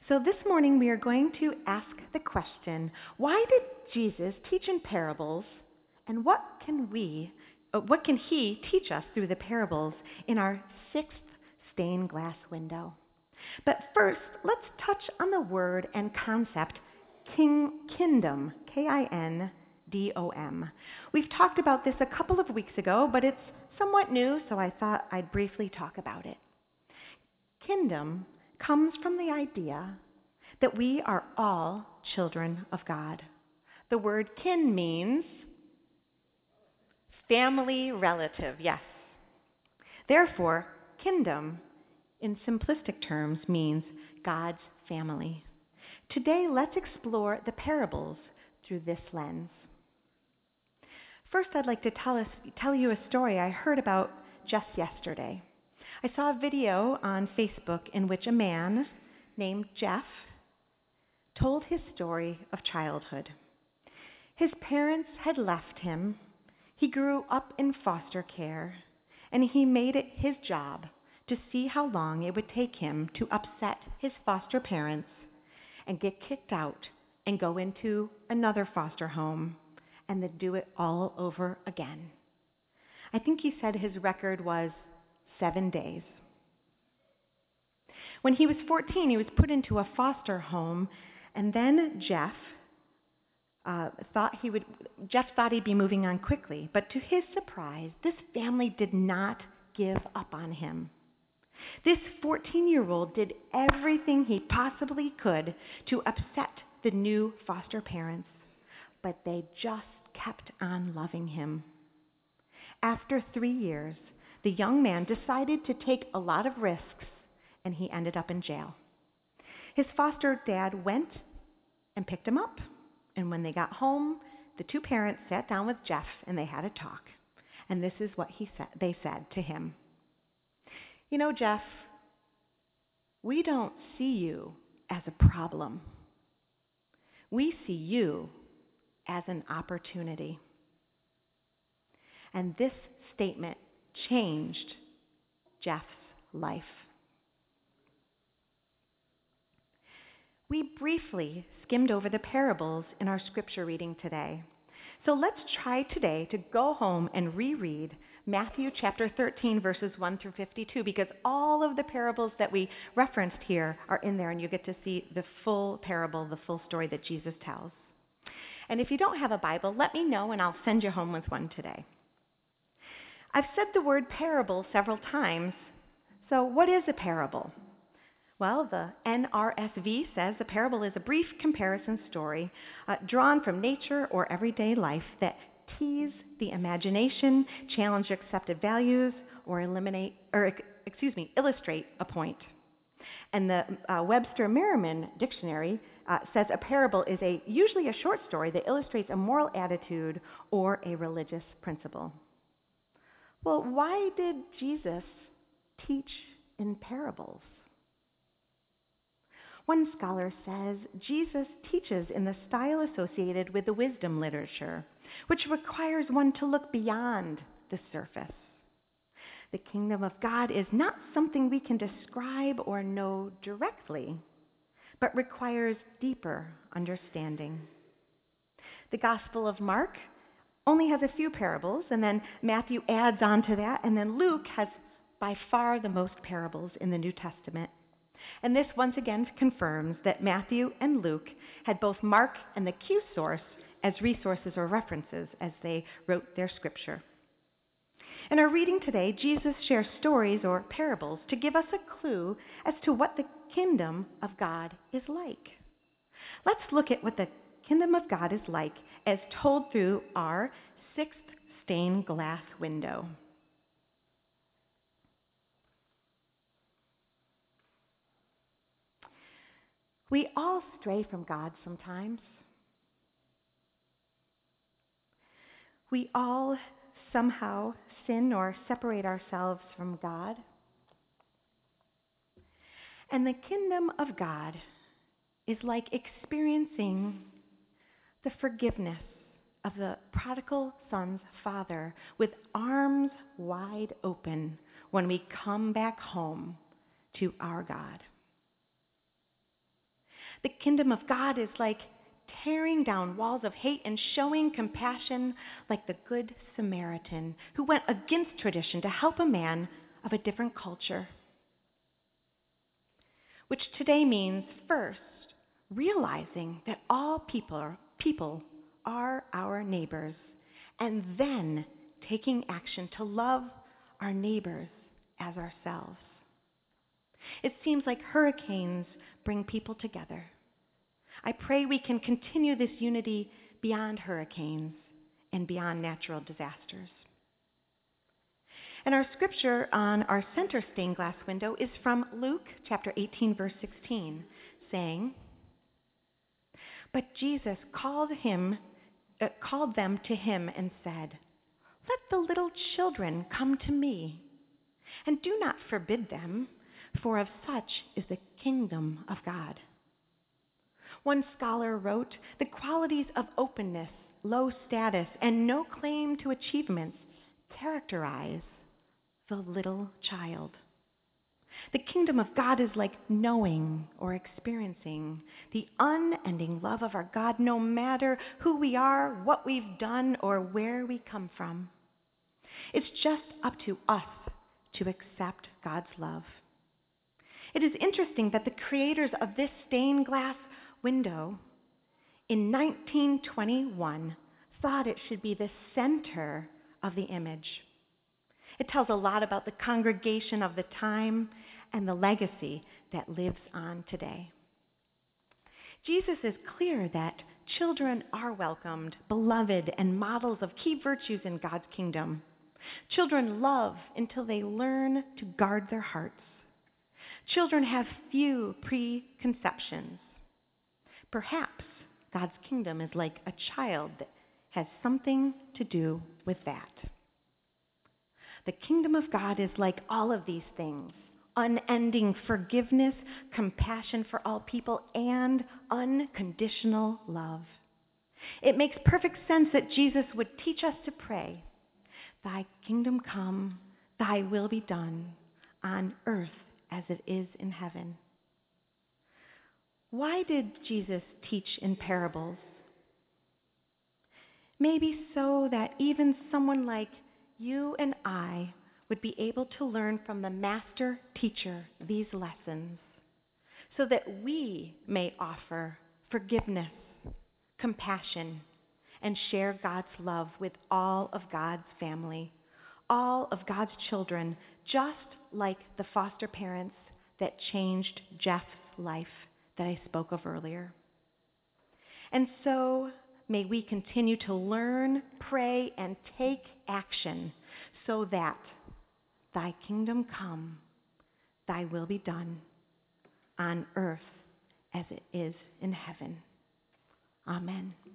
So this morning we are going to ask the question, why did Jesus teach in parables, and what can he teach us through the parables in our sixth stained glass window? But first, let's touch on the word and concept kingdom, Kindom. We've talked about this a couple of weeks ago, but it's somewhat new, so I thought I'd briefly talk about it. Kingdom comes from the idea that we are all children of God. The word kin means family relative, yes. Therefore, kingdom, in simplistic terms, means God's family. Today, let's explore the parables through this lens. First, I'd like to tell you a story I heard about just yesterday. I saw a video on Facebook in which a man named Jeff told his story of childhood. His parents had left him. He grew up in foster care, and he made it his job to see how long it would take him to upset his foster parents and get kicked out and go into another foster home and then do it all over again. I think he said his record was 7 days. When he was 14, he was put into a foster home, and then Jeff thought he'd be moving on quickly. But to his surprise, this family did not give up on him. This 14-year-old did everything he possibly could to upset the new foster parents, but they just kept on loving him. After 3 years, the young man decided to take a lot of risks, and he ended up in jail. His foster dad went and picked him up, and when they got home, the two parents sat down with Jeff and they had a talk. And this is what they said to him. You know, Jeff, we don't see you as a problem. We see you as an opportunity. And this statement changed Jeff's life. We briefly skimmed over the parables in our scripture reading today. So let's try today to go home and reread Matthew chapter 13, verses 1 through 52, because all of the parables that we referenced here are in there, and you get to see the full parable, the full story that Jesus tells. And if you don't have a Bible, let me know, and I'll send you home with one today. I've said the word parable several times, so what is a parable? Well, the NRSV says a parable is a brief comparison story drawn from nature or everyday life that tease the imagination, challenge accepted values, or illustrate a point. And the Webster Merriam Dictionary says a parable is usually a short story that illustrates a moral attitude or a religious principle. Well, why did Jesus teach in parables? One scholar says Jesus teaches in the style associated with the wisdom literature, which requires one to look beyond the surface. The kingdom of God is not something we can describe or know directly, but requires deeper understanding. The Gospel of Mark only has a few parables, and then Matthew adds on to that, and then Luke has by far the most parables in the New Testament. And this once again confirms that Matthew and Luke had both Mark and the Q source as resources or references as they wrote their scripture. In our reading today, Jesus shares stories or parables to give us a clue as to what the kingdom of God is like. Let's look at what the kingdom of God is like as told through our sixth stained glass window. We all stray from God sometimes. We all somehow sin or separate ourselves from God. And the kingdom of God is like experiencing the forgiveness of the prodigal son's father with arms wide open when we come back home to our God. The kingdom of God is like tearing down walls of hate and showing compassion like the Good Samaritan who went against tradition to help a man of a different culture. Which today means, first, realizing that all people are our neighbors, and then taking action to love our neighbors as ourselves. It seems like hurricanes bring people together. I pray we can continue this unity beyond hurricanes and beyond natural disasters. And our scripture on our center stained glass window is from Luke chapter 18, verse 16, saying, "But Jesus called them to him and said, 'Let the little children come to me, and do not forbid them, for of such is the kingdom of God.'" One scholar wrote, "The qualities of openness, low status, and no claim to achievements characterize the little child. The kingdom of God is like knowing or experiencing the unending love of our God, no matter who we are, what we've done, or where we come from. It's just up to us to accept God's love. It is interesting that the creators of this stained glass window in 1921 thought it should be the center of the image. It tells a lot about the congregation of the time and the legacy that lives on today. Jesus is clear that children are welcomed, beloved, and models of key virtues in God's kingdom. Children love until they learn to guard their hearts. Children have few preconceptions. Perhaps God's kingdom is like a child that has something to do with that. The kingdom of God is like all of these things: unending forgiveness, compassion for all people, and unconditional love. It makes perfect sense that Jesus would teach us to pray, "Thy kingdom come, thy will be done, on earth as it is in heaven." Why did Jesus teach in parables? Maybe so that even someone like you and I would be able to learn from the master teacher these lessons, so that we may offer forgiveness, compassion, and share God's love with all of God's family, all of God's children, just like the foster parents that changed Jeff's life that I spoke of earlier. And so may we continue to learn, pray, and take action so that thy kingdom come, thy will be done on earth as it is in heaven. Amen.